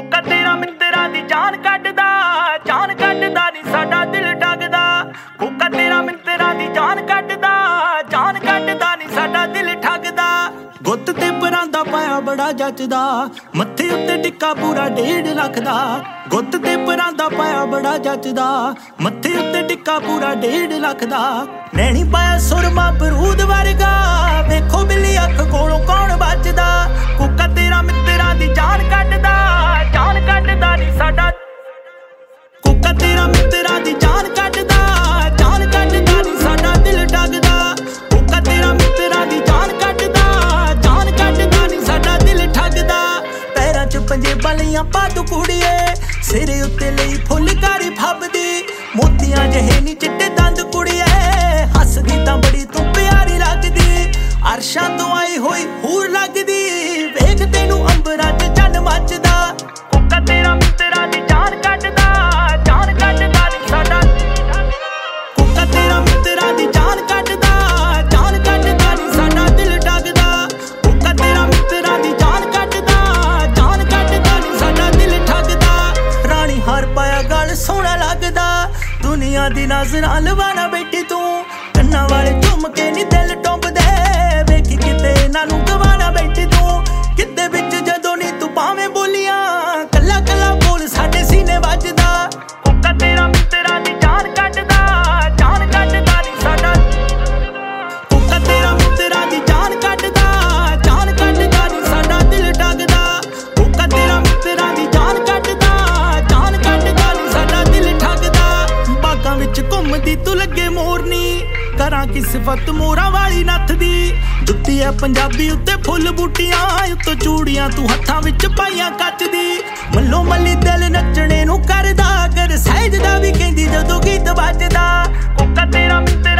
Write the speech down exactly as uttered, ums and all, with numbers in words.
ਕੋਕਾ ਤੇਰਾ ਮਿੱਤਰਾਂ ਦੀ ਜਾਨ ਕੱਢਦਾ, ਜਾਨ ਕੱਢਦਾ ਨੀ ਸਾਡਾ ਦਿਲ ਡਗਦਾ। ਕੋਕਾ ਤੇਰਾ ਮਿੱਤਰਾਂ ਦੀ ਜਾਨ ਕੱਢਦਾ, ਜਾਨ ਕੱਢਦਾ ਨੀ ਸਾਡਾ ਦਿਲ ਠੱਗਦਾ। ਗੁੱਤ ਤੇ ਪਰਾਂਦਾ ਪਾਇਆ ਬੜਾ ਜੱਚਦਾ, ਮੱਥੇ ਉੱਤੇ ਟਿੱਕਾ ਪੂਰਾ ਡੇਢ ਲੱਖ ਦਾ। ਗੁੱਤ ਤੇ ਪਰਾਂਦਾ ਪਾਇਆ ਬੜਾ ਜੱਚਦਾ, ਮੱਥੇ ਉੱਤੇ ਟਿੱਕਾ ਪੂਰਾ ਡੇਢ ਲੱਖ ਦਾ। ਨੈਣੀ ਪਾਇਆ ਸੁਰਮਾ ਬਰੂਦ ਵਰਗਾ, ਵੇਖੋ ਬਿੱਲੀ ਅੱਖ ਕੋਲੋਂ ਕੌਣ ਬਚਦਾ। ਕੋਕਾ ਤੇਰਾ ਮਿੱਤਰਾਂ ਦੀ ਜਾਨ ਕੱਢਦਾ, ਜਾਨ ਕੱਢਦਾ ਨੀ ਸਾਡਾ। ਕੋਕਾ ਤੇਰਾ ਮਿੱਤਰਾਂ ਦੀ ਜਾਨ ਕੱਢਦਾ, ਜਾਨ ਕੱਢਦਾ ਨੀ ਸਾਡਾ ਦਿਲ ਡਗਦਾ। ਕੋਕਾ ਤੇਰਾ ਮਿੱਤਰਾਂ ਦੀ ਜਾਨ ਕੱਢਦਾ, ਜਾਨ ਕੱਢਦਾ ਨੀ ਸਾਡਾ ਦਿਲ ਠੱਗਦਾ। ਪੈਰਾਂ ਚ ਪੰਜੇਬਾਂ ਲਈਆਂ ਪਾ ਤੂੰ ਕੁੜੀਏ, ਸਿਰੇ ਉੱਤੇ ਲਈ ਫੁੱਲਕਾਰੀ ਫੱਬਦੀ। ਮੋਤੀਆਂ ਜਿਹੇ ਨੀ ਚਿੱਟੇ ਦੰਦ ਕੁੜੀਏ, ਹੱਸਦੀ ਤਾਂ ਬੜੀ ਤੂੰ ਪਿਆਰੀ ਲੱਗਦੀ। ਅਰਸ਼ਾਂ ਤੋਂ ਆਈ ਹੋਈ ਹੂਰ ਲੱਗਦੀ, ਵੇਖ ਤੈਨੂੰ ਅੰਬਰਾਂ ਚ ਚੰਨ ਮੱਚਦਾ। ਕੋਕਾ ਤੇਰਾ ਮਿੱਤਰਾਂ ਦੀ ਜਾਨ ਕੱਢਦਾ, ਜਾਨ ਕੱਢਦਾ ਨੀ ਸਾਡਾ। ਕੋਕਾ ਤੇਰਾ ਮਿੱਤਰਾਂ ਦੀ ਜਾਨ ਕੱਢਦਾ, ਜਾਨ ਕੱਢਦਾ ਨੀ ਸਾਡਾ ਦਿਲ ਡਗਦਾ। ਕੋਕਾ ਤੇਰਾ ਮਿੱਤਰਾਂ ਦੀ ਜਾਨ ਕੱਢਦਾ, ਜਾਨ ਕੱਢਦਾ ਨੀ ਸਾਡਾ ਦਿਲ ਠੱਗਦਾ। ਰਾਣੀ ਹਾਰ ਪਾਇਆ ਗਲ ਸੋਹਣਾ ਲੱਗਦਾ, ਦੁਨੀਆ ਦੀ ਨਜ਼ਰਾਂ ਲਵਾਣਾ ਬੈਠੀ ਤੂੰ। ਕੰਨਾਂ ਵਾਲੇ ਝੁਮਕੇ ਨੀ ਦਿਲ ਟੁੰਬਦੇ, ਵੇਖੀ ਕਿਤੇ ਇਹਨਾਂ ਨੂੰ ਗਵਾਣਾ ਬੈਠੀ ਤੂੰ। ਕਿਤੇ ਵਿੱਚ ਜਦੋਂ ਨੀ ਤੂੰ ਭਾਵੇਂ ਬੋਲੀਆਂ, ਕੱਲਾ ਕੱਲਾ ਬੋਲ ਸਾਡੇ ਸੀਨੇ ਵੱਜਦਾ। ਕੋਕਾ ਤੇਰਾ ਮਿੱਤਰਾਂ ਦੀ ਜਾਨ ਕੱਢਦਾ, ਜਾਨ ਕੱਢਦਾ ਨੀ ਸਾਡਾ। ਕੋਕਾ ਤੇਰਾ ਮਿੱਤਰਾਂ ਦੀ ਜਾਨ ਕੱਢਦਾ, ਜਾਨ ਕੱਢਦਾ ਨੀ ਸਾਡਾ ਦਿਲ ਡਗਦਾ। ਕੋਕਾ ਤੇਰਾ ਮਿੱਤਰਾਂ ਦੀ ਜਾਨ ਕੱਢਦਾ, ਜਾਨ ਕੱਢਦਾ ਨੀ ਸਾਡਾ ਦਿਲ ਠੱਗਦਾ। ਬਾਗਾਂ ਵਿੱਚ ਘੁੰਮਦੀ ਤੂੰ ਲੱਗੇ ਮੋਰਨੀ, ਕਰਾਂ ਕੀ ਸਿਫਤ ਮੋਰਾਂ ਵਾਲੀ ਨੱਥ ਦੀ। ਜੁੱਤੀ ਐ ਪੰਜਾਬੀ ਉੱਤੇ ਫੁੱਲ ਬੂਟੀਆਂ, ਉੱਤੋਂ ਚੂੜੀਆਂ ਤੂੰ ਹੱਥਾਂ ਵਿੱਚ ਪਾਈਆਂ ਕੱਚ ਦੀ। ਮੱਲੋ ਮੱਲੀ ਦਿਲ ਨੱਚਣੇ ਨੂੰ ਕਰਦਾ, ਕਰ ਸਹਿਜ ਦਾ ਵੀ ਕਹਿੰਦੀ ਜਦੋਂ ਗੀਤ ਵੱਜਦਾ। ਕੋਕਾ ਤੇਰਾ ਮਿੱਤਰ